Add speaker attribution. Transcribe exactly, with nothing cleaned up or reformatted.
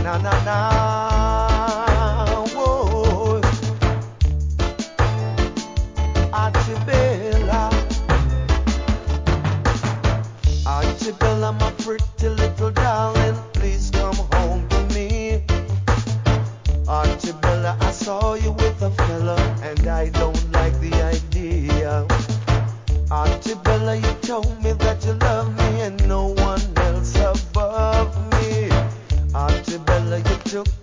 Speaker 1: Na na na. Whoa. Archibella, Archibella, my pretty little darling, please come home to me. Archibella, I saw you with a fella, and I don't like the idea. Archibella, you told me that you love me and no one else above me. Archibella, you took